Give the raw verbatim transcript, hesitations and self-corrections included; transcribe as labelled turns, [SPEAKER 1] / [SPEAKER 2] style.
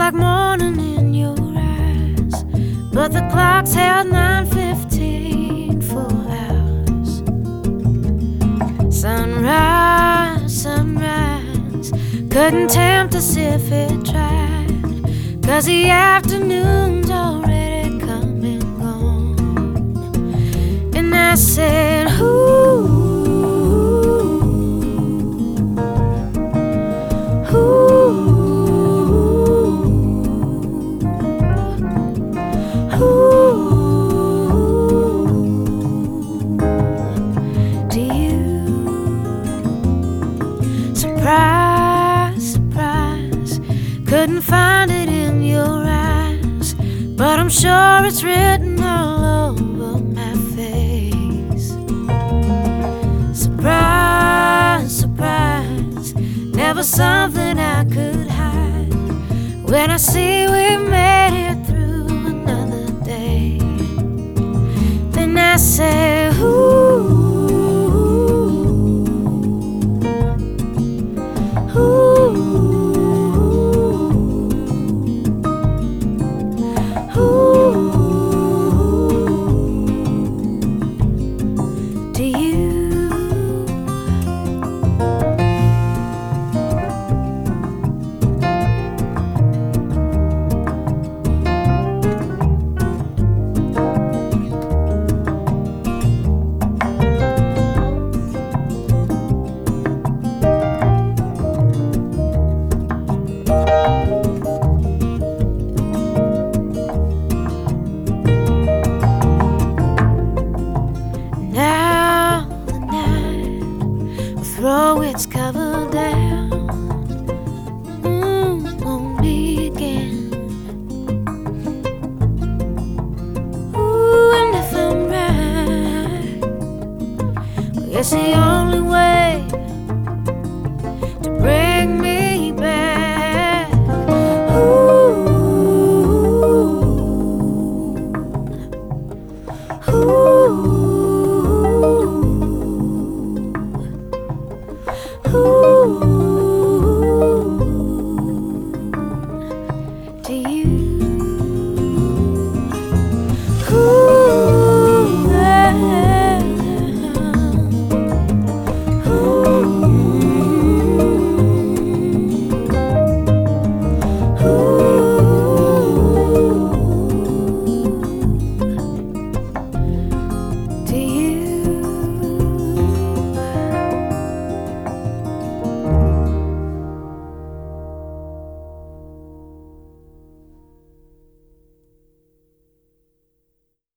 [SPEAKER 1] like morning in your eyes, but the clock's held nine fifteen for hours. Sunrise, sunrise, couldn't tempt us if it tried, 'cause the afternoon's already come and gone. And I said, ooh, surprise, surprise, couldn't find it in your eyes, but I'm sure it's written all over my face. Surprise, surprise, never something I could hide. When I see we made it